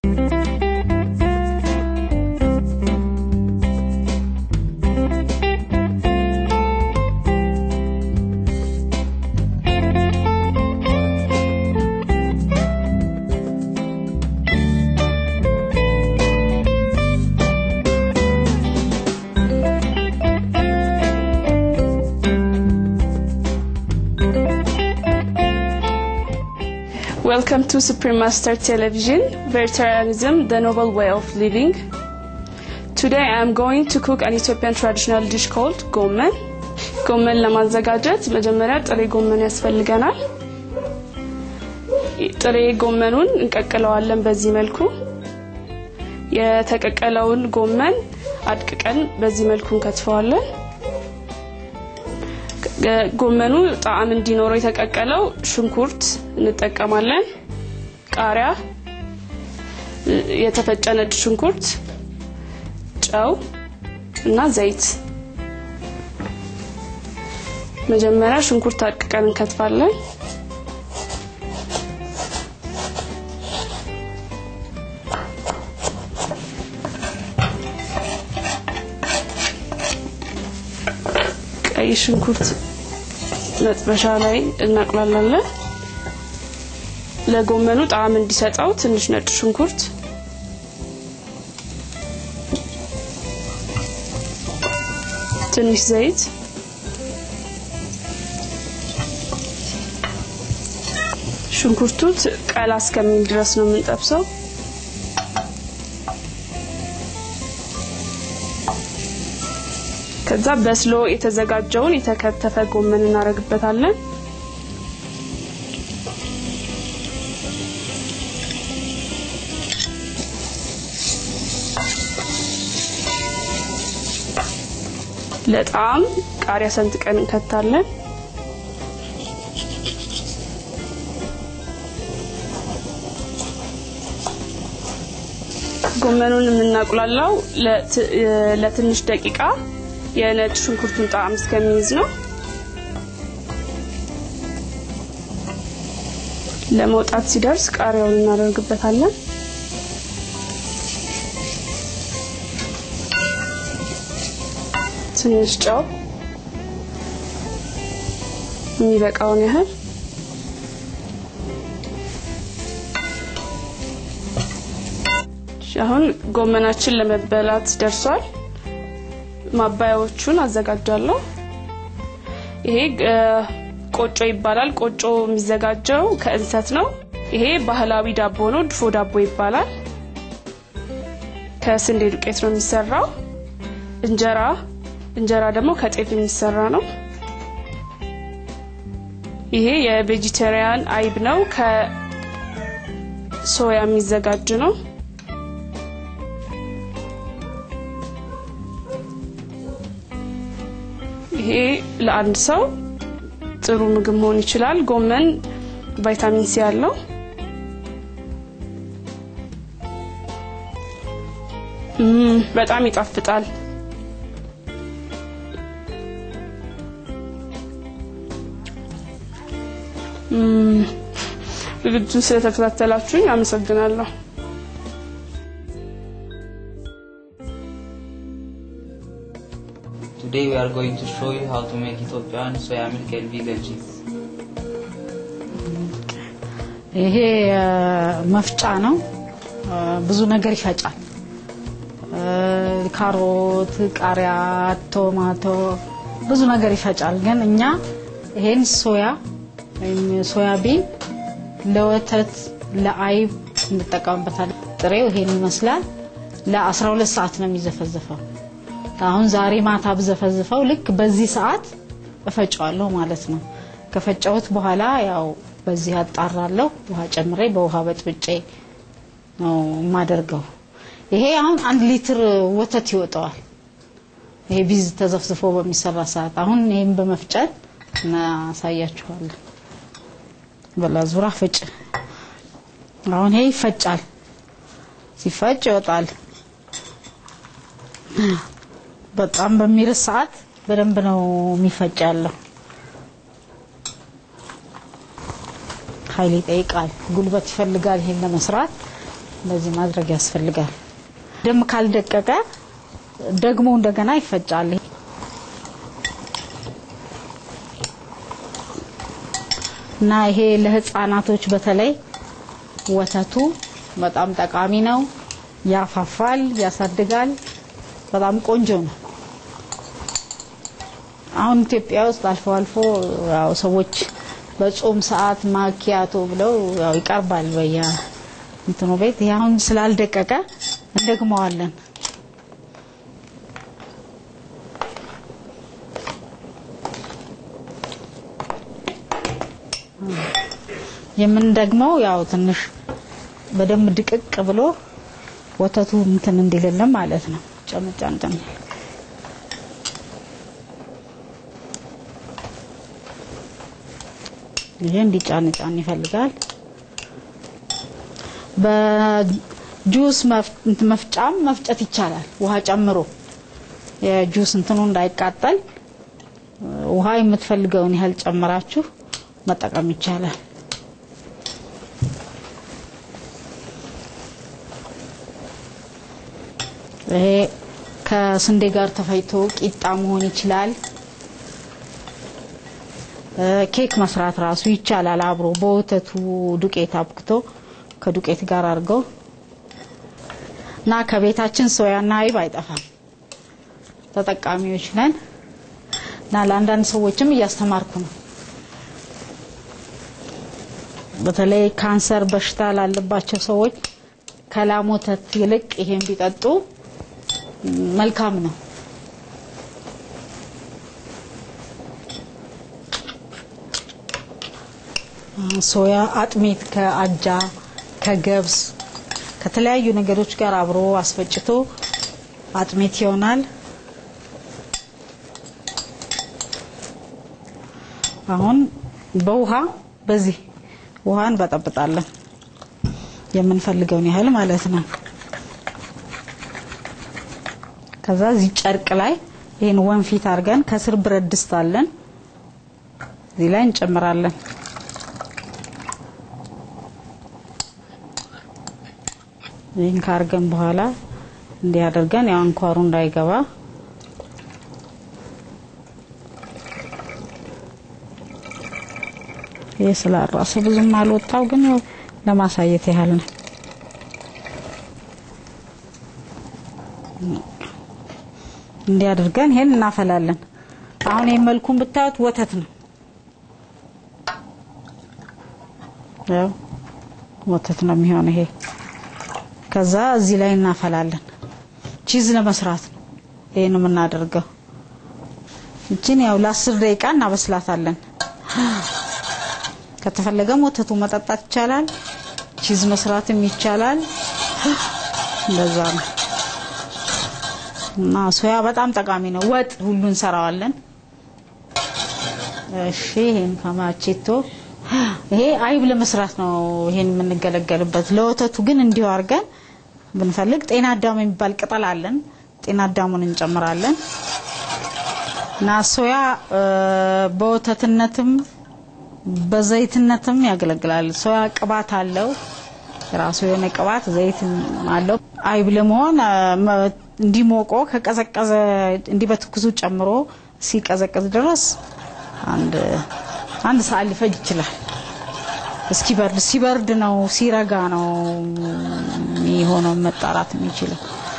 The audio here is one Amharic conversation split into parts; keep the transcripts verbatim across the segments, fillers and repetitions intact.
Welcome to Supreme Master Television, Vegetarianism, the Noble Way of Living. Today I am going to cook an Ethiopian traditional dish called ጎመን. ጎመን ለማዘጋጀት መጀመሪያ ጥሬ ጎመን ያስፈልገናል። ጥሬ ጎመኑን እንቀቅለዋለን በዚህ መልኩ። የተቀቀለውን ጎመን አድቅቀን በዚህ መልኩ እንከትፈዋለን። ጎመኑ ጣዕም እንዲኖረው የተቀቀለው ሽንኩርት እንጠቀማለን፣ ቃሪያ፣ የተፈጨ ነጭ ሽንኩርት፣ ጨው እና ዘይት። መጀመሪያ ሽንኩርት አድቅቀን እንከትፋለን። ቀይ ሽንኩርት መጥበሻ ላይ እናቀላላለን። ለጎመኑ ጣዕም እንዲሰጣው ትንሽ ነጭ ሽንኩርት፣ ትንሽ ዘይት፣ ሽንኩርቱ ቀላ እስከሚል ድረስ ነው የምንጠብሰው። ከዛ በስሎ የተዘጋጀውን የተከተፈ ጎመን እናረግበታለን። ለጣዕም ቃሪያ ሰንጥቀን እንከታለን። ጎመኑን የምናቁላላው ለትንሽ ደቂቃ የነጭ ሽንኩርቱን ጣዕም እስከሚይዝ ነው። ለመውጣት ሲደርስ ቃሪያውን እናደርግበታለን። ትንሽ ጨው የሚበቃውን ያህል፣ አሁን ጎመናችን ለመበላት ደርሷል። ማባያዎቹን አዘጋጃለሁ። ይሄ ቆጮ ይባላል። ቆጮ የሚዘጋጀው ከእንሰት ነው። ይሄ ባህላዊ ዳቦ ነው፣ ድፎ ዳቦ ይባላል። ከስንዴ ዱቄት ነው የሚሰራው። እንጀራ እንጀራ ደግሞ ከጤፍ የሚሰራ ነው። ይሄ የቬጂቴሪያን አይብ ነው፣ ከሶያ የሚዘጋጅ ነው። ይሄ ለአንድ ሰው ጥሩ ምግብ መሆን ይችላል። ጎመን ቫይታሚን ሲ አለው። እም በጣም ይጣፍጣል። እም ብዙ ስለተከታተላችሁኝ አመሰግናለሁ። Today we are going to show you how to make Ethiopian soya milk and vegan cheese. ይሄ መፍጫ ነው። ብዙ ነገር ይፈጫል። ካሮት፣ ቃሪያ፣ ቶማቶ ብዙ ነገር ይፈጫል። ግን እኛ ይሄን ሶያ ወይም ሶያ ቢን ለወተት ለአይብ እንጠቀምበታለን። ጥሬው ይሄን ይመስላል። ለ12 ሰዓት ነው የሚዘፈዘፈው። አሁን ዛሬ ማታ ብዘፈዝፈው ልክ በዚህ ሰዓት እፈጫዋለሁ ማለት ነው። ከፈጫውት በኋላ ያው በዚህ አጣራለሁ። ውሃ ጨምሬ በውሃ በጥብጬ ነው ማደርገው። ይሄ አሁን አንድ ሊትር ወተት ይወጣዋል። ይሄ ቢዝ ተዘፍዝፎ በሚሰራ ሰዓት። አሁን ይሄን በመፍጨት እናሳያችኋለሁ። በላዙራ ፈጭ። አሁን ይሄ ይፈጫል። ሲፈጭ ይወጣል። በጣም በሚርስ ሰዓት በደንብ ነው የሚፈጫለው። ኃይል ይጠይቃል፣ ጉልበት ይፈልጋል ይሄን ለመስራት። እንደዚህ ማድረግ ያስፈልጋል ደም ካልደቀቀ ደግሞ እንደገና ይፈጫል እና ይሄ ለህፃናቶች በተለይ ወተቱ በጣም ጠቃሚ ነው ያፋፋል ያሳድጋል በጣም ቆንጆ ነው አሁን ኢትዮጵያ ውስጥ አልፎ አልፎ ያው ሰዎች በጾም ሰዓት ማኪያቶ ብለው ያው ይቀርባል በያ እንትኑ ቤት ያሁን ስላልደቀቀ እንደግመዋለን የምንደግመው ያው ትንሽ በደም ድቅቅ ብሎ ወተቱ እንትን እንዲልልን ማለት ነው ጨምጫንተን ይሄ እንዲጫን ጫን ይፈልጋል በጁስ መፍጫም መፍጨት ይቻላል ውሃ ጨምሮ የጁስ እንትኑ እንዳይቃጠል ውሃ የምትፈልገውን ያህል ጨምራችሁ መጠቀም ይቻላል ይሄ ከስንዴ ጋር ተፈይቶ ቂጣ መሆን ይችላል ኬክ መስራት ራሱ ይቻላል አብሮ በወተቱ ዱቄት አብክቶ ከዱቄት ጋር አድርገው እና ከቤታችን ሶያና አይብ አይጠፋም ተጠቃሚዎች ነን እና ለአንዳንድ ሰዎችም እያስተማርኩ ነው በተለይ ካንሰር በሽታ ላለባቸው ሰዎች ከላም ወተት ይልቅ ይሄን ቢጠጡ መልካም ነው ሶያ አጥሚት ከአጃ ከገብስ ከተለያዩ ነገሮች ጋር አብሮ አስፈጭቶ አጥሚት ይሆናል አሁን በውሃ በዚህ ውሃን በጠብጣለን የምንፈልገውን ያህል ማለት ነው ከዛ እዚህ ጨርቅ ላይ ይሄን ወንፊት አድርገን ከስር ብረት ድስት አለን እዚህ ላይ እንጨምራለን ይሄን ካርገን በኋላ እንዲያደርገን ያው አንኳሩ እንዳይገባ የስላራሰ ብዙም አልወጣው ግን ያው ለማሳየት ያህል ነው እንዲያደርገን ይሄን እናፈላለን አሁን የመልኩን ብታዩት ወተት ነው ያው ወተት ነው የሚሆነው ይሄ ከዛ እዚህ ላይ እናፈላለን ቺዝ ለመስራት ነው ይሄን የምናደርገው እቺን ያው ለ10 ደቂቃ እናበስላታለን ከተፈለገም ወተቱ መጠጣት ይቻላል ቺዝ መስራትም ይቻላል እንደዛ ነው እና ሶያ በጣም ጠቃሚ ነው ወጥ ሁሉ እንሰራዋለን እሺ ይሄን ከማቼቶ ይሄ አይብ ለመስራት ነው ይሄን የምንገለገልበት ለወተቱ ግን እንዲው አርገን ብንፈልግ ጤና አዳም የሚባል ቅጠል አለን ጤና አዳሙን እንጨምራለን እና ሶያ በወተትነትም በዘይትነትም ያገለግላል ሶያ ቅባት አለው ራሱ የሆነ ቅባት ዘይት አለው አይብ ለመሆን እንዲሞቆ ከቀዘቀዘ እንዲበትኩሱ ጨምሮ ሲቀዘቀዝ ድረስ አንድ አንድ ሰዓት ሊፈጅ ይችላል እስኪ በርድ ሲበርድ ነው ሲረጋ ነው የሚሆነው መጣራት የሚችለው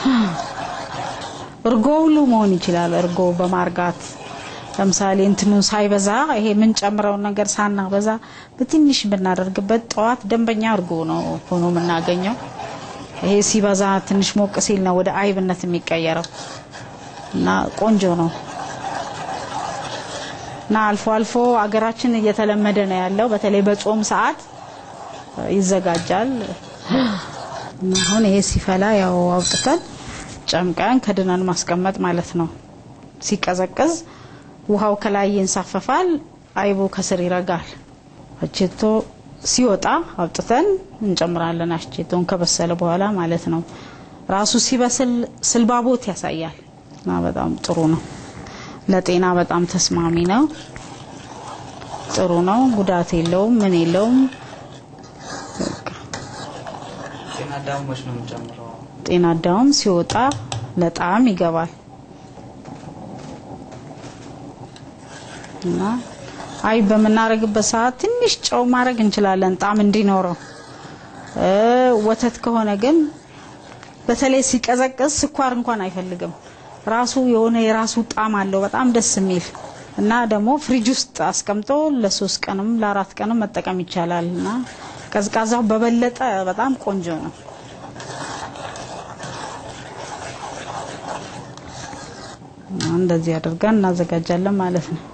እርጎ ሁሉ መሆን ይችላል እርጎ በማርጋት ለምሳሌ እንትኑ ሳይበዛ ይሄ ምን ጨምረው ነገር ሳናበዛ በትንሽ ብናደርግበት ጧት ደንበኛ እርጎ ነው ሆኖ የምናገኘው ይሄ ሲበዛ ትንሽ ሞቅ ሲል ነው ወደ አይብነት የሚቀየረው እና ቆንጆ ነው እና አልፎ አልፎ አገራችን እየተለመደ ነው ያለው በተለይ በጾም ሰዓት ይዘጋጃል አሁን ይሄ ሲፈላ ያው አውጥተን ጨምቀን ከድነን ማስቀመጥ ማለት ነው ሲቀዘቅዝ ውሃው ከላይ ይንሳፈፋል አይቡ ከስር ይረጋል አቼቶ ሲወጣ አውጥተን እንጨምራለን አቼቶን ከበሰለ በኋላ ማለት ነው ራሱ ሲበስል ስልባቦት ያሳያል እና በጣም ጥሩ ነው ለጤና በጣም ተስማሚ ነው ጥሩ ነው ጉዳት የለውም ምን የለውም ጤና ጤና አዳም ወሽ ነው የምጨምረው ጤና አዳም ሲወጣ ለጣም ይገባል እና አይ በመናረግበት ሰዓት ትንሽ ጨው ማድረግ እንችላለን ጣም እንዲኖረው እ ወተት ከሆነ ግን በተለይ ሲቀዘቅዝ ስኳር እንኳን አይፈልግም ራሱ የሆነ የራሱ ጣም አለው በጣም ደስ የሚል እና ደግሞ ፍሪጅ ውስጥ አስቀምጦ ለሶስት ቀንም ለአራት ቀንም መጠቀም ይቻላልና ቀዝቃዛው በበለጠ በጣም ቆንጆ ነው እንደዚህ አድርገን እናዘጋጃለን ማለት ነው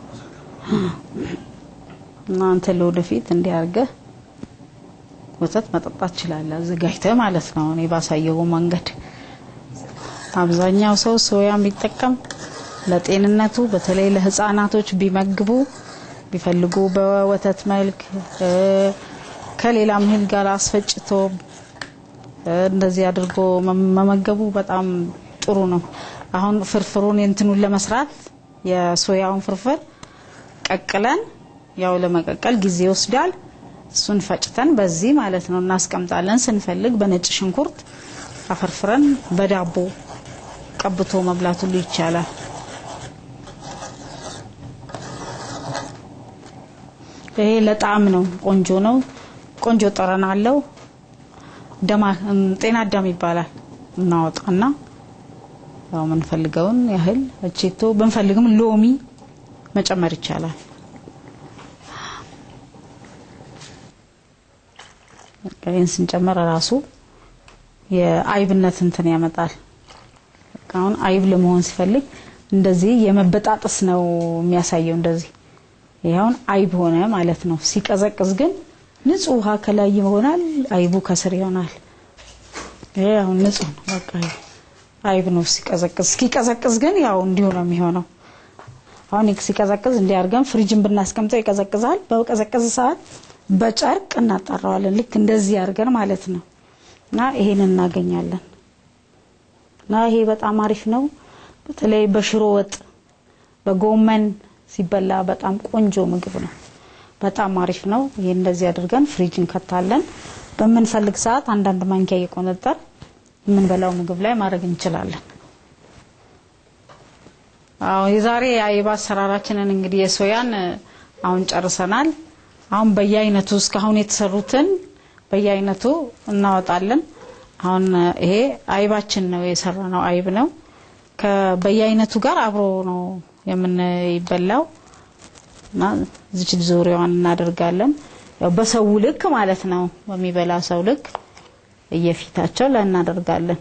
እናንተ ለወደፊት እንዲያርገ ወተት መጠጣት ይችላል አዘጋጅተህ ማለት ነው እኔ ባሳየው መንገድ አብዛኛው ሰው ሶያ የሚጠቀም ለጤንነቱ በተለይ ለህፃናቶች ቢመግቡ ቢፈልጉ በወተት መልክ ከሌላ ምህል ጋር አስፈጭቶ እንደዚህ አድርጎ መመገቡ በጣም ጥሩ ነው አሁን ፍርፍሩን እንትኑን ለመስራት የሶያውን ፍርፍር ቀቅለን ያው ለመቀቀል ጊዜ ይወስዳል እሱን ፈጭተን በዚህ ማለት ነው እናስቀምጣለን ስንፈልግ በነጭ ሽንኩርት አፈርፍረን በዳቦ ቀብቶ መብላቱ ይቻላል ይሄ ለጣም ነው ቆንጆ ነው ቆንጆ ጠረን አለው ደማ ጤና አዳም ይባላል እናወጣና ያው ምን ፈልገውን ያህል እቺቶ ብንፈልግም ሎሚ መጨመር ይቻላል ከይን ስንጨምር ራሱ የአይብነት እንትን ያመጣል አሁን አይብ ለመሆን ሲፈልግ እንደዚህ የመበጣጥስ ነው የሚያሳየው እንደዚህ ይሄውን አይብ ሆነ ማለት ነው ሲቀዘቅዝ ግን ንጹህ ውሃ ከላይ ይሆናል አይቡ ከስር ይሆናል ይሄው ንጹህ ነው በቃ አይብ ነው ሲቀዘቅዝ ሲቀዘቅዝ ግን ያው እንዲሁ ነው የሚሆነው አሁን ሲቀዘቅዝ እንዲያርገን ፍሪጅን ብናስቀምጠው ይቀዘቅዛል በቀዘቀዘ ሰዓት በጨርቅ እናጣራዋለን ልክ እንደዚህ ያርገን ማለት ነው እና ይሄን እናገኛለን እና ይሄ በጣም አሪፍ ነው በተለይ በሽሮ ወጥ በጎመን ሲበላ በጣም ቆንጆ ምግብ ነው በጣም አሪፍ ነው ይሄ እንደዚህ አድርገን ፍሪጅን ከታለን በመንፈልግ ሰዓት አንድ አንድ ማንኪያ ይቆነጠር ምን በላው ምግብ ላይ ማድረግ እንችላለን አው የዛሬ አይባ ሰራራችንን እንግዲህ የሶያን አሁን ጨርሰናል አሁን በየአይነቱ እስካሁን የተሰሩትን በየአይነቱ እናወጣለን አሁን ይሄ አይባችን ነው የሰራነው አይብ ነው ከበየአይነቱ ጋር አብሮ ነው የምንይበላው እና እዚች ዙሪያዋን እናደርጋለን ያው በሰው ልክ ማለት ነው በሚበላ ሰው ልክ እየፊታቸው ላይ እናደርጋለን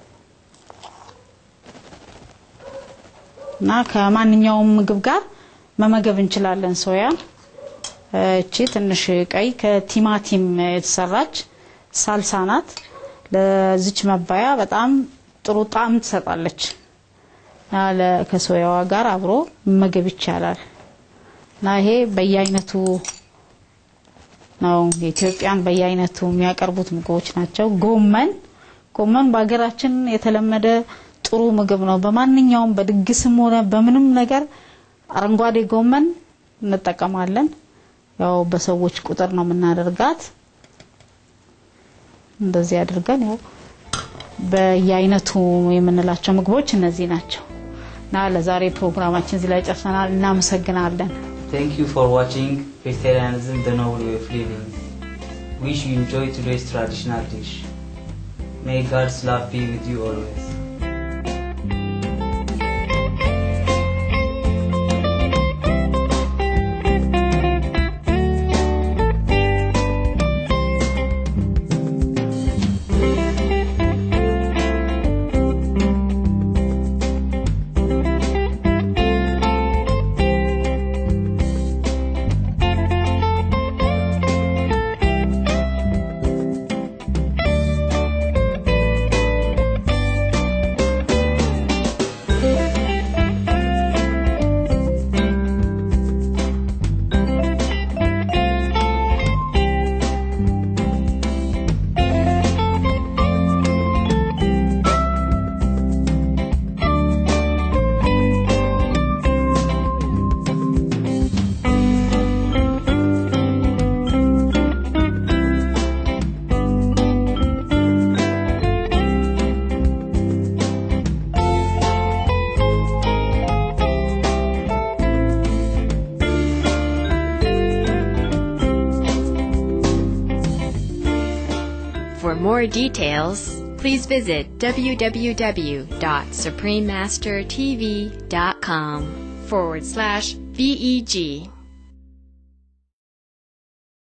እና ከማንኛውም ምግብ ጋር መመገብ እንችላለን ሶያን እቺ ትንሽ ቀይ ከቲማቲም የተሰራች ሳልሳ ናት ለዚች መባያ በጣም ጥሩ ጣዕም ትሰጣለች አለ ከሶያዋ ጋር አብሮ መመገብ ይቻላል እና ይሄ በየአይነቱ ነው የኢትዮጵያን በየአይነቱ የሚያቀርቡት ምግቦች ናቸው ጎመን ጎመን በአገራችን የተለመደ ጥሩ ምግብ ነው በማንኛውም በድግስም ሆነ በምንም ነገር አረንጓዴ ጎመን እንጠቀማለን ያው በሰዎች ቁጥር ነው የምናደርጋት እንደዚህ አድርገን ያው በየአይነቱ የምንላቸው ምግቦች እነዚህ ናቸው እና ለዛሬ ፕሮግራማችን እዚህ ላይ ጨርሰናል እናመሰግናለን Thank you for watching Vegetarianism the Noble Way of Living. Wish you enjoy today's traditional dish. May God's love be with you always. For more details, please visit w w w dot supreme master t v dot com forward slash V E G.